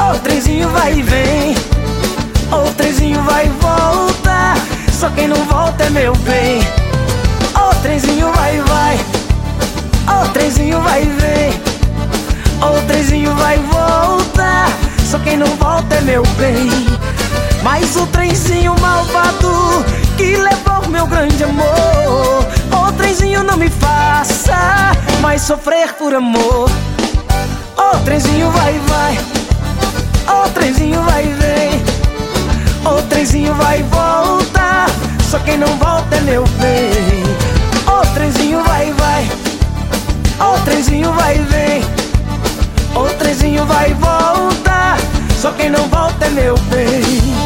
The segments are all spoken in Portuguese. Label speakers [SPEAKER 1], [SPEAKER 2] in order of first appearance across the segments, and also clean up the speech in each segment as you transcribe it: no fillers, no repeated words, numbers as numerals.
[SPEAKER 1] O trenzinho vai e vem, o trenzinho vai e volta, só quem não volta é meu bem. O trenzinho vai e vai, o trenzinho vai e vem, o trenzinho vai e volta, só quem não volta é meu bem. Mas o trenzinho malvado que levou meu grande amor, o trenzinho não me faça mais sofrer por amor. O trenzinho vai e vai, o trenzinho vai e vem, o trenzinho vai e volta, só quem não volta é meu bem. O trenzinho vai e vai, o trenzinho vai e vem, o trenzinho vai e volta, só quem não volta é meu bem.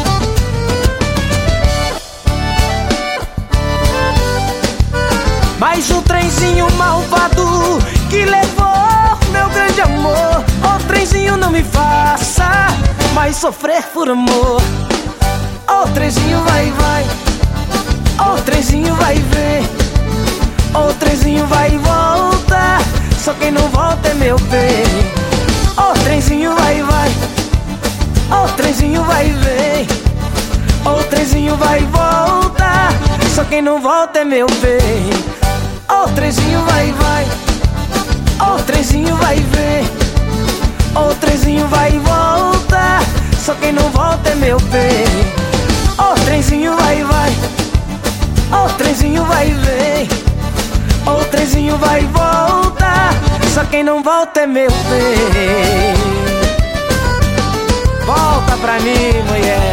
[SPEAKER 1] Mas o trenzinho malvado que levou meu grande amor, o trenzinho não me faça mais sofrer por amor. O trenzinho vai e vai, o trenzinho vai e vem, o trenzinho vai e volta, só quem não volta é meu bem. O trenzinho vai e vai, o trenzinho vai e vem, o trenzinho vai e volta, só quem não volta é meu bem. O trenzinho vai e vai, o trenzinho vai e vem, o trenzinho vai e volta, só quem não volta é meu bem. O trenzinho vai e vai, o trenzinho vai e vem, o trenzinho vai e volta, só quem não volta é meu bem. Volta pra mim, mulher.